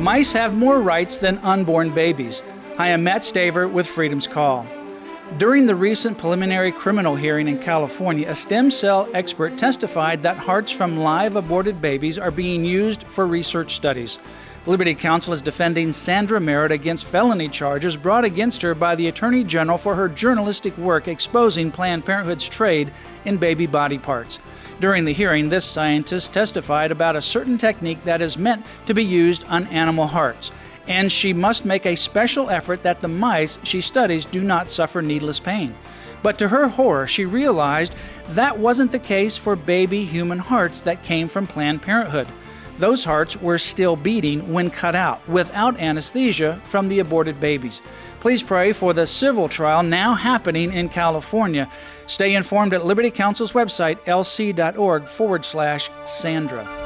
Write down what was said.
Mice have more rights than unborn babies. I am Matt Staver with Freedom's Call. During the recent preliminary criminal hearing in California, a stem cell expert testified that hearts from live aborted babies are being used for research studies. Liberty Counsel is defending Sandra Merritt against felony charges brought against her by the Attorney General for her journalistic work exposing Planned Parenthood's trade in baby body parts. During the hearing, this scientist testified about a certain technique that is meant to be used on animal hearts, and she must make a special effort that the mice she studies do not suffer needless pain. But to her horror, she realized that wasn't the case for baby human hearts that came from Planned Parenthood. Those hearts were still beating when cut out, without anesthesia, from the aborted babies. Please pray for the civil trial now happening in California. Stay informed at Liberty Counsel's website, lc.org/Sandra.